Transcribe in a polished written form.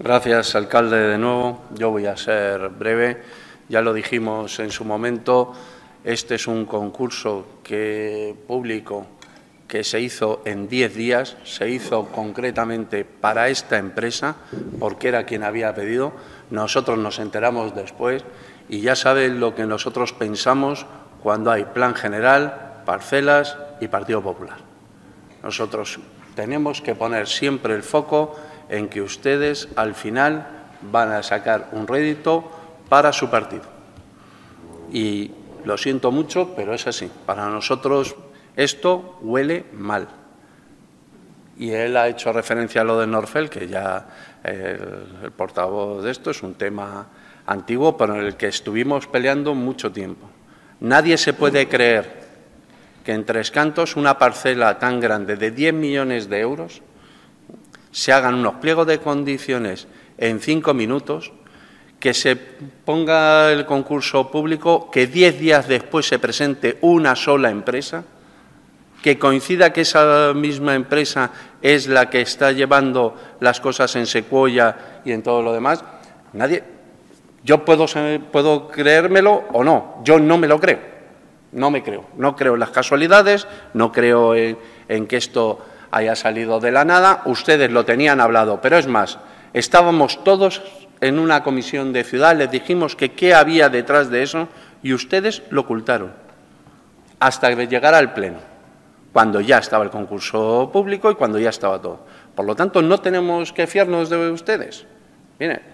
Gracias, alcalde, de nuevo. Yo voy a ser breve. Ya lo dijimos en su momento, este es un concurso público que se hizo en 10 días, se hizo concretamente para esta empresa, porque era quien había pedido. Nosotros nos enteramos después y ya saben lo que nosotros pensamos cuando hay plan general, parcelas y Partido Popular. Nosotros tenemos que poner siempre el foco en que ustedes al final van a sacar un rédito para su partido. Y lo siento mucho, pero es así. Para nosotros esto huele mal. Y él ha hecho referencia a lo de Norfel, que ya el portavoz de esto es un tema antiguo, pero en el que estuvimos peleando mucho tiempo. Nadie se puede creer que en Tres Cantos una parcela tan grande de 10 millones de euros se hagan unos pliegos de condiciones en 5 minutos, que se ponga el concurso público, que 10 días después se presente una sola empresa, que coincida que esa misma empresa es la que está llevando las cosas en Secuoya y en todo lo demás. Nadie. Yo puedo creérmelo o no, yo no me lo creo, no me creo. No creo en las casualidades, no creo en que esto haya salido de la nada. Ustedes lo tenían hablado, pero es más, estábamos todos en una comisión de ciudad, les dijimos que qué había detrás de eso y ustedes lo ocultaron hasta llegar al pleno, cuando ya estaba el concurso público y cuando ya estaba todo. Por lo tanto, no tenemos que fiarnos de ustedes. Miren,